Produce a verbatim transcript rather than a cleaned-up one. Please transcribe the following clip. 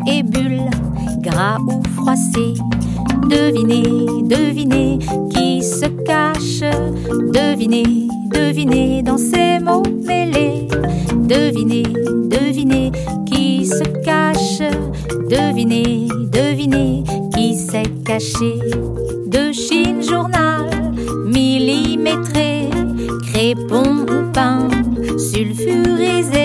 et bulles, gras ou froissés. Devinez, devinez qui se cache. Devinez, devinez dans ces mots mêlés. Devinez, devinez qui se cache. Devinez, devinez qui s'est caché. De Chine journal millimétré, crépon ou pain sulfurisé.